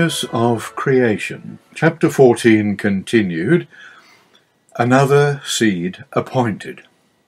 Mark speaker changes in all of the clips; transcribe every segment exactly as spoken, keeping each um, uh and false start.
Speaker 1: Genius of Creation, chapter fourteen continued, Another Seed Appointed.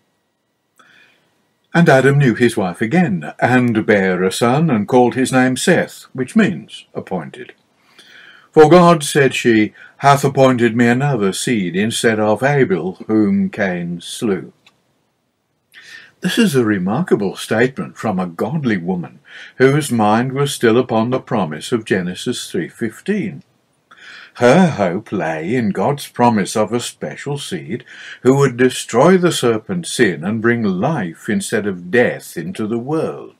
Speaker 1: And Adam knew his wife again, and bare a son, and called his name Seth, which means appointed. For God, said she, hath appointed me another seed instead of Abel, whom Cain slew. This is a remarkable statement from a godly woman, whose mind was still upon the promise of Genesis three fifteen. Her hope lay in God's promise of a special seed who would destroy the serpent's sin and bring life instead of death into the world.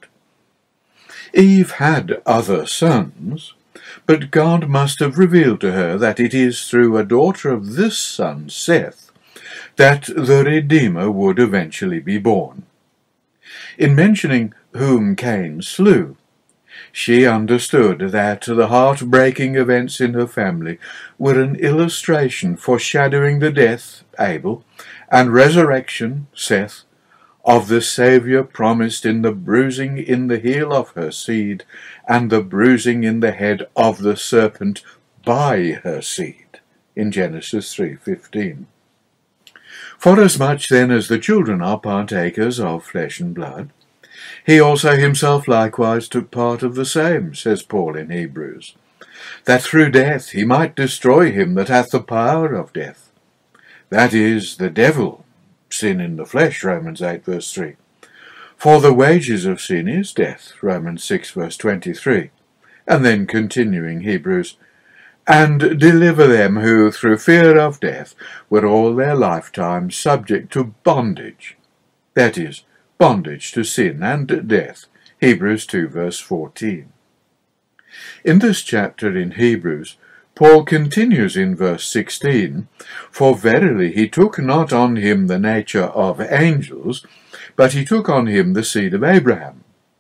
Speaker 1: Eve had other sons, but God must have revealed to her that it is through a daughter of this son, Seth, that the Redeemer would eventually be born. In mentioning whom Cain slew, she understood that the heart-breaking events in her family were an illustration foreshadowing the death, Abel, and resurrection, Seth, of the Saviour promised in the bruising in the heel of her seed and the bruising in the head of the serpent by her seed, in Genesis three fifteen. Forasmuch then as the children are partakers of flesh and blood, he also himself likewise took part of the same, says Paul in Hebrews, that through death he might destroy him that hath the power of death, that is, the devil, sin in the flesh, Romans eight verse three. For the wages of sin is death, Romans six verse twenty-three, and then continuing Hebrews, and deliver them who through fear of death were all their lifetime subject to bondage, that is, bondage to sin and death, Hebrews two verse fourteen. In this chapter in Hebrews, Paul continues in verse sixteen, For verily he took not on him the nature of angels, but he took on him the seed of Abraham.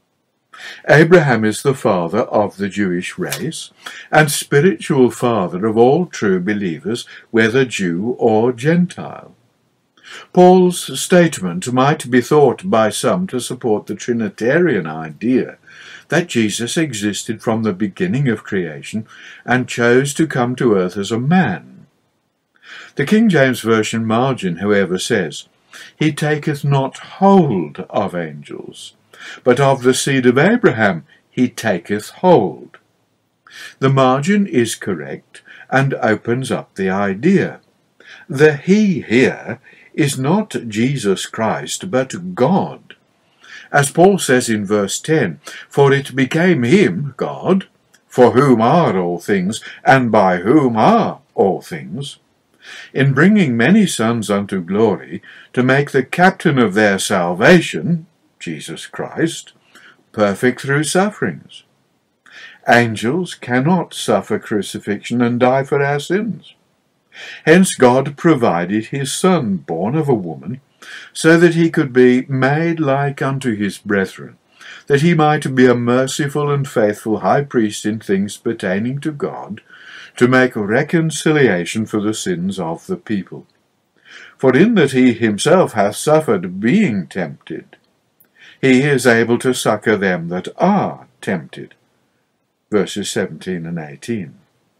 Speaker 1: Abraham is the father of the Jewish race, and spiritual father of all true believers, whether Jew or Gentile. Paul's statement might be thought by some to support the Trinitarian idea that Jesus existed from the beginning of creation and chose to come to earth as a man. The King James Version margin, however, says, He taketh not hold of angels, but of the seed of Abraham he taketh hold. The margin is correct and opens up the idea. The he here is not Jesus Christ, but God. As Paul says in verse ten, For it became him, God, for whom are all things, and by whom are all things, in bringing many sons unto glory, to make the captain of their salvation, Jesus Christ, perfect through sufferings. Angels cannot suffer crucifixion and die for our sins. Hence God provided his Son, born of a woman, so that he could be made like unto his brethren, that he might be a merciful and faithful high priest in things pertaining to God, to make reconciliation for the sins of the people. For in that he himself hath suffered being tempted, he is able to succour them that are tempted. Verses seventeen and eighteen.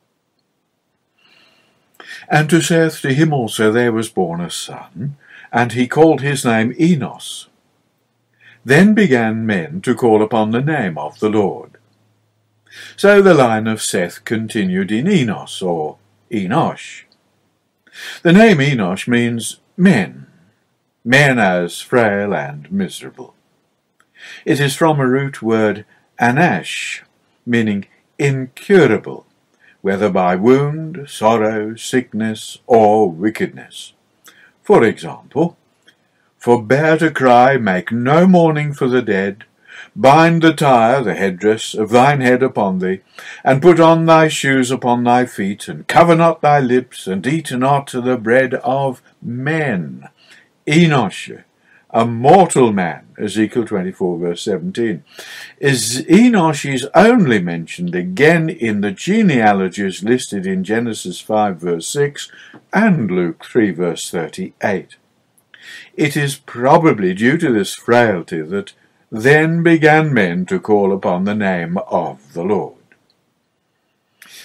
Speaker 1: And to Seth, to him also there was born a son, and he called his name Enos. Then began men to call upon the name of the Lord. So the line of Seth continued in Enos, or Enosh. The name Enosh means men, men as frail and miserable. It is from a root word anash, meaning incurable, whether by wound, sorrow, sickness, or wickedness. For example, Forbear to cry, make no mourning for the dead, bind the tire, the headdress, of thine head upon thee, and put on thy shoes upon thy feet, and cover not thy lips, and eat not the bread of men. Enosh, a mortal man, Ezekiel twenty-four, verse seventeen. Is Enosh is only mentioned again in the genealogies listed in Genesis five, verse six, and Luke three, verse thirty-eight. It is probably due to this frailty that then began men to call upon the name of the Lord.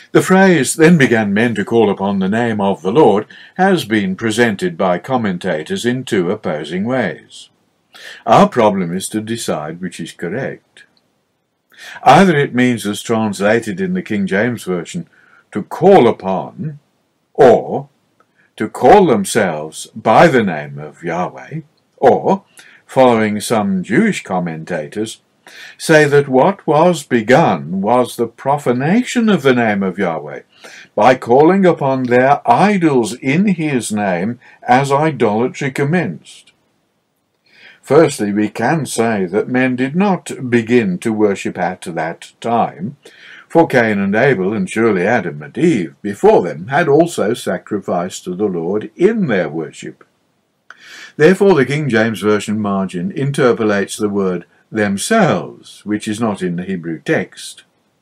Speaker 1: The phrase, "Then began men to call upon the name of the Lord," has been presented by commentators in two opposing ways. Our problem is to decide which is correct. Either it means, as translated in the King James Version, to call upon, or to call themselves by the name of Yahweh, or, following some Jewish commentators, say that what was begun was the profanation of the name of Yahweh, by calling upon their idols in his name as idolatry commenced. Firstly, we can say that men did not begin to worship at that time, for Cain and Abel, and surely Adam and Eve before them, had also sacrificed to the Lord in their worship. Therefore the King James Version margin interpolates the word themselves, which is not in the Hebrew text.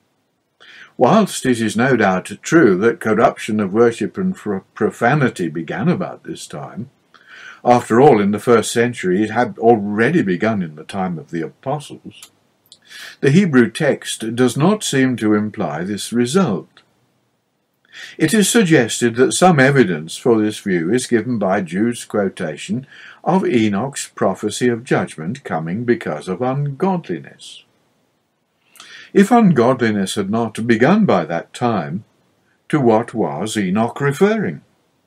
Speaker 1: Whilst it is no doubt true that corruption of worship and profanity began about this time, after all, in the first century it had already begun in the time of the apostles, the Hebrew text does not seem to imply this result. It is suggested that some evidence for this view is given by Jude's quotation of Enoch's prophecy of judgment coming because of ungodliness. If ungodliness had not begun by that time, to what was Enoch referring?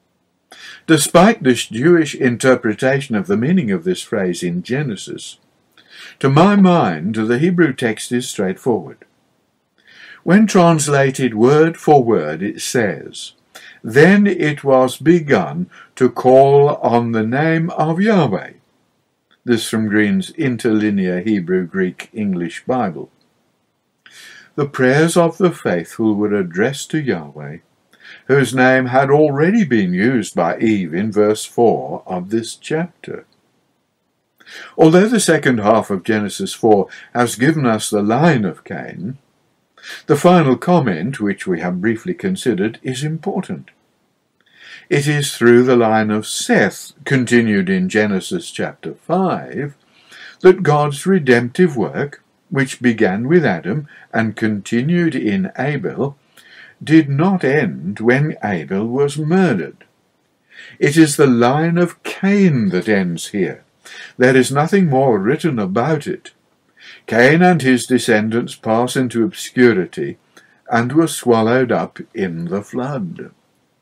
Speaker 1: Despite this Jewish interpretation of the meaning of this phrase in Genesis, to my mind the Hebrew text is straightforward. When translated word for word, it says, "Then it was begun to call on the name of Yahweh." This from Green's Interlinear Hebrew-Greek-English Bible. The prayers of the faithful were addressed to Yahweh, whose name had already been used by Eve in verse four of this chapter. Although the second half of Genesis four has given us the line of Cain, the final comment, which we have briefly considered, is important. It is through the line of Seth, continued in Genesis chapter five, that God's redemptive work, which began with Adam and continued in Abel, did not end when Abel was murdered. It is the line of Cain that ends here. There is nothing more written about it. Cain and his descendants pass into obscurity and were swallowed up in the flood.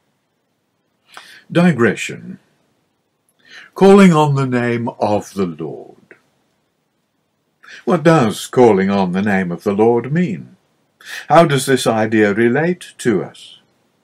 Speaker 1: Digression. Calling on the name of the Lord. What does calling on the name of the Lord mean? How does this idea relate to us?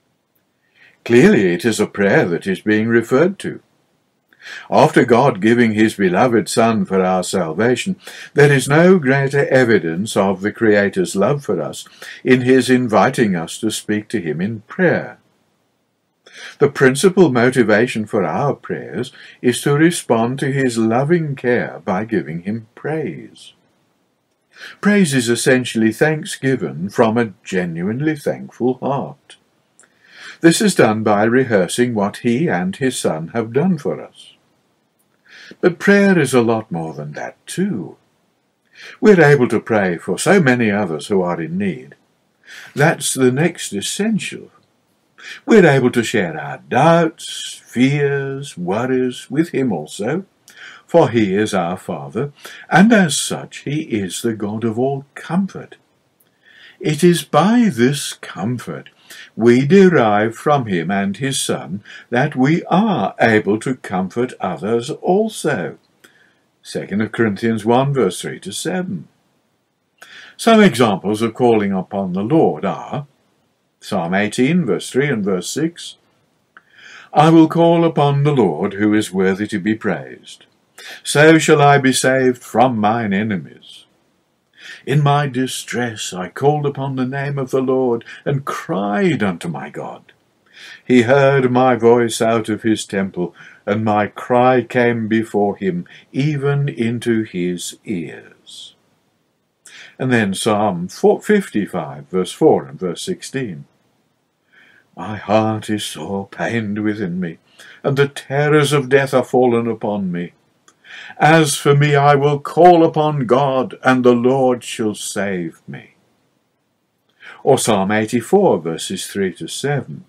Speaker 1: Clearly it is a prayer that is being referred to. After God giving his beloved Son for our salvation, there is no greater evidence of the Creator's love for us in his inviting us to speak to him in prayer. The principal motivation for our prayers is to respond to his loving care by giving him praise. Praise is essentially thanksgiving from a genuinely thankful heart. This is done by rehearsing what he and his Son have done for us. But prayer is a lot more than that too. We're able to pray for so many others who are in need. That's the next essential. We're able to share our doubts, fears, worries with him also, for he is our Father, and as such he is the God of all comfort. It is by this comfort we derive from him and his Son that we are able to comfort others also. Second Corinthians one, verse three to seven. Some examples of calling upon the Lord are Psalm eighteen, verse three and verse six. I will call upon the Lord, who is worthy to be praised. So shall I be saved from mine enemies. In my distress I called upon the name of the Lord, and cried unto my God. He heard my voice out of his temple, and my cry came before him, even into his ears. And then Psalm fifty-five, verse four and verse sixteen. My heart is sore pained within me, and the terrors of death are fallen upon me. As for me, I will call upon God, and the Lord shall save me. Or Psalm eighty-four, verses three to seven.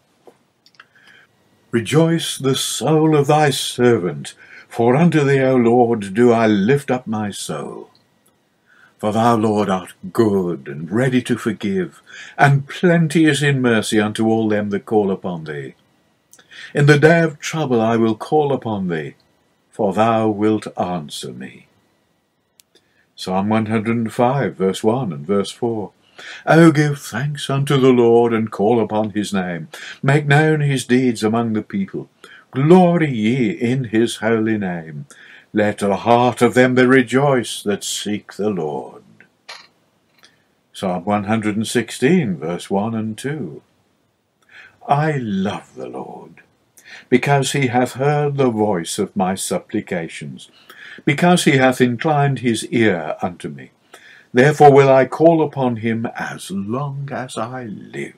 Speaker 1: Rejoice the soul of thy servant, for unto thee, O Lord, do I lift up my soul. For thou, Lord, art good and ready to forgive, and plenteous in mercy unto all them that call upon thee. In the day of trouble I will call upon thee, for thou wilt answer me. Psalm one hundred five, verse one and verse four. O give thanks unto the Lord, and call upon his name. Make known his deeds among the people. Glory ye in his holy name. Let the heart of them that rejoice that seek the Lord. Psalm one hundred sixteen, verse one and two. I love the Lord, because he hath heard the voice of my supplications, because he hath inclined his ear unto me. Therefore will I call upon him as long as I live.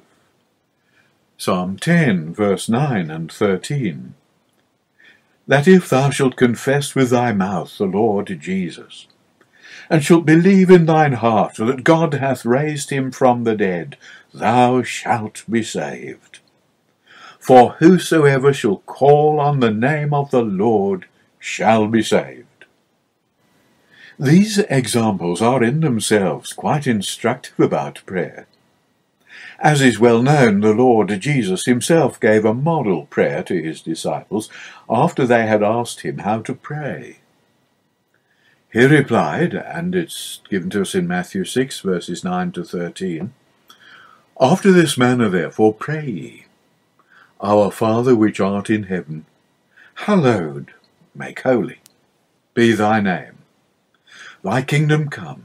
Speaker 1: Psalm ten, verse nine and thirteen. That if thou shalt confess with thy mouth the Lord Jesus, and shalt believe in thine heart that God hath raised him from the dead, thou shalt be saved. For whosoever shall call on the name of the Lord shall be saved. These examples are in themselves quite instructive about prayer. As is well known, the Lord Jesus himself gave a model prayer to his disciples after they had asked him how to pray. He replied, and it's given to us in Matthew six, verses nine to thirteen, After this manner therefore pray ye, Our Father which art in heaven, hallowed, make holy, be thy name. Thy kingdom come.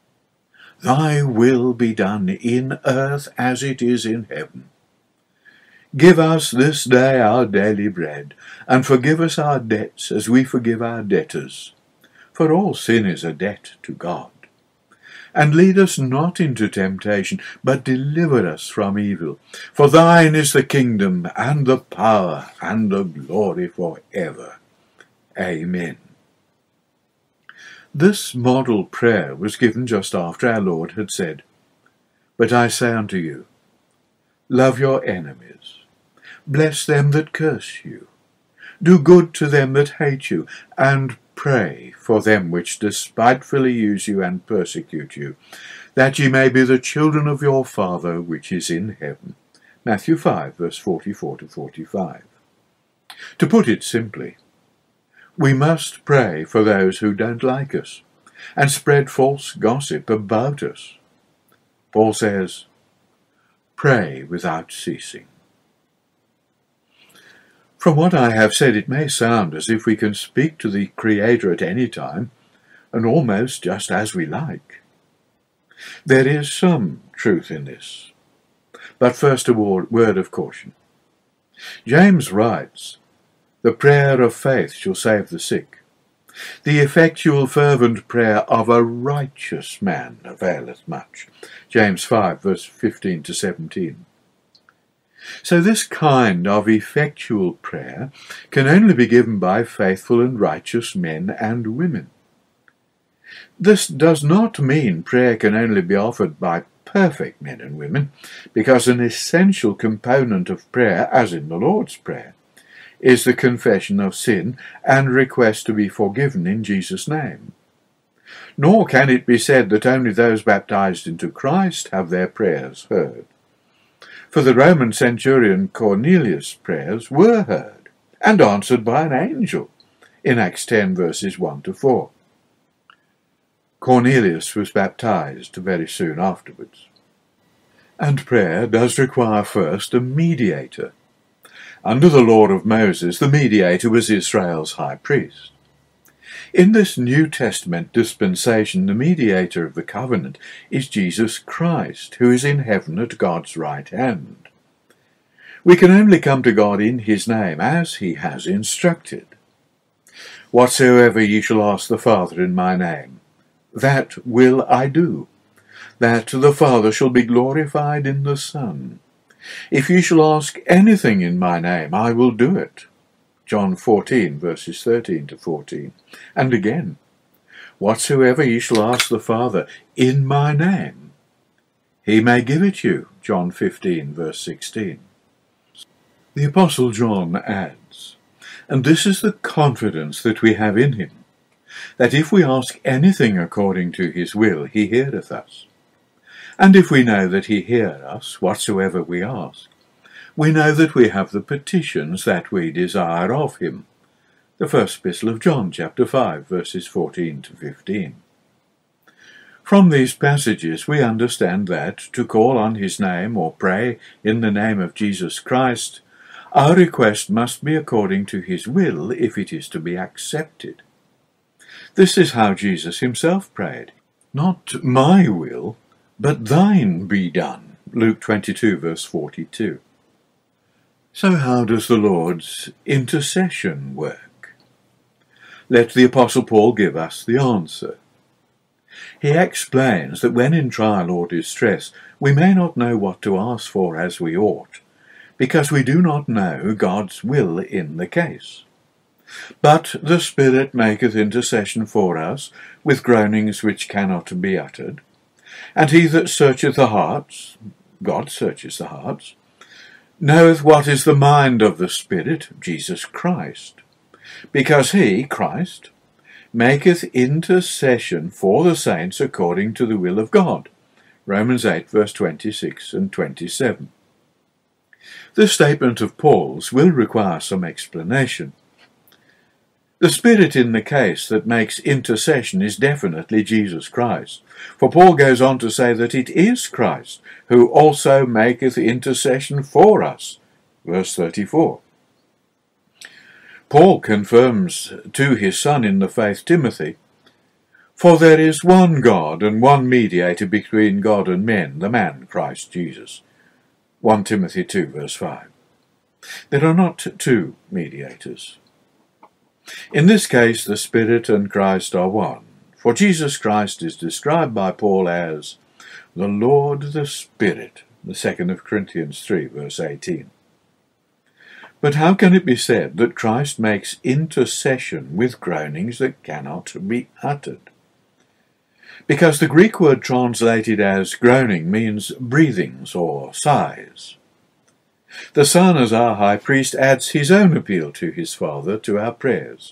Speaker 1: Thy will be done in earth as it is in heaven. Give us this day our daily bread, and forgive us our debts as we forgive our debtors. For all sin is a debt to God. And lead us not into temptation, but deliver us from evil. For thine is the kingdom, and the power, and the glory for ever. Amen. This model prayer was given just after our Lord had said, But I say unto you, love your enemies, bless them that curse you, do good to them that hate you, and pray for them which despitefully use you and persecute you, that ye may be the children of your Father which is in heaven. Matthew five, verse forty-four to forty-five. To put it simply, we must pray for those who don't like us and spread false gossip about us. Paul says, pray without ceasing. From what I have said, it may sound as if we can speak to the Creator at any time and almost just as we like. There is some truth in this. But first a word of caution. James writes, The prayer of faith shall save the sick. The effectual fervent prayer of a righteous man availeth much. James five, verse fifteen to seventeen. So this kind of effectual prayer can only be given by faithful and righteous men and women. This does not mean prayer can only be offered by perfect men and women, because an essential component of prayer, as in the Lord's Prayer, is the confession of sin and request to be forgiven in Jesus' name. Nor can it be said that only those baptized into Christ have their prayers heard. For the Roman centurion Cornelius' prayers were heard and answered by an angel in Acts ten, verses one to four. Cornelius was baptized very soon afterwards. And prayer does require first a mediator. Under the law of Moses, the mediator was Israel's high priest. In this New Testament dispensation, the mediator of the covenant is Jesus Christ, who is in heaven at God's right hand. We can only come to God in his name, as he has instructed. Whatsoever ye shall ask the Father in my name, that will I do, that the Father shall be glorified in the Son. If ye shall ask anything in my name, I will do it. John fourteen, verses thirteen to fourteen. And again, whatsoever ye shall ask the Father in my name, he may give it you. John fifteen, verse sixteen. The Apostle John adds, "And this is the confidence that we have in him, that if we ask anything according to his will, he heareth us. And if we know that he heareth us whatsoever we ask, we know that we have the petitions that we desire of him." The first epistle of John, chapter five, verses fourteen to fifteen. From these passages we understand that, to call on his name or pray in the name of Jesus Christ, our request must be according to his will if it is to be accepted. This is how Jesus himself prayed. "Not my will, but thine be done." Luke twenty-two, verse forty-two. So how does the Lord's intercession work? Let the Apostle Paul give us the answer. He explains that when in trial or distress we may not know what to ask for as we ought, because we do not know God's will in the case. But the Spirit maketh intercession for us with groanings which cannot be uttered, and he that searcheth the hearts, God searches the hearts, knoweth what is the mind of the Spirit, Jesus Christ, because he, Christ, maketh intercession for the saints according to the will of God. Romans eight, verse twenty-six and twenty-seven. This statement of Paul's will require some explanation. The Spirit in the case that makes intercession is definitely Jesus Christ, for Paul goes on to say that it is Christ who also maketh intercession for us. Verse thirty-four. Paul confirms to his son in the faith Timothy, "For there is one God and one mediator between God and men, the man Christ Jesus." First Timothy two, verse five. There are not two mediators. In this case, the Spirit and Christ are one, for Jesus Christ is described by Paul as the Lord the Spirit, the second of Corinthians three, verse eighteen. But how can it be said that Christ makes intercession with groanings that cannot be uttered? Because the Greek word translated as groaning means breathings or sighs. The Son, as our high priest, adds his own appeal to his Father to our prayers.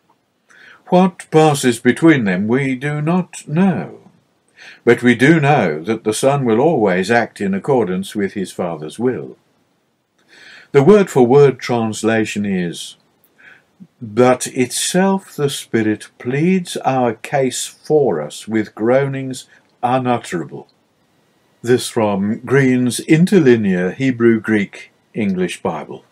Speaker 1: What passes between them we do not know, but we do know that the Son will always act in accordance with his Father's will. The word-for-word translation is, "But itself the Spirit pleads our case for us with groanings unutterable." This from Green's Interlinear Hebrew-Greek English Bible.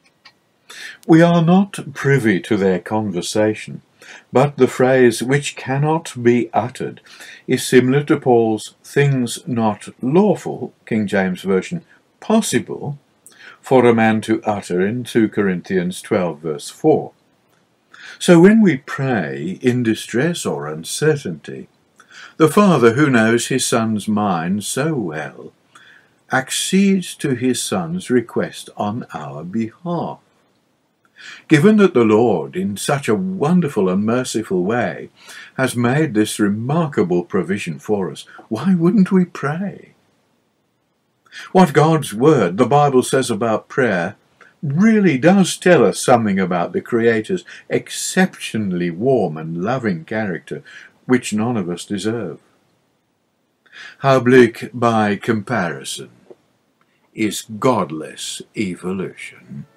Speaker 1: We are not privy to their conversation, but the phrase "which cannot be uttered" is similar to Paul's "things not lawful," King James Version, "possible," for a man to utter in Second Corinthians twelve, verse four. So when we pray in distress or uncertainty, the Father, who knows his Son's mind so well, accedes to his Son's request on our behalf. Given that the Lord, in such a wonderful and merciful way, has made this remarkable provision for us, why wouldn't we pray? What God's Word, the Bible, says about prayer really does tell us something about the Creator's exceptionally warm and loving character, which none of us deserve. How bleak, by comparison, is godless evolution.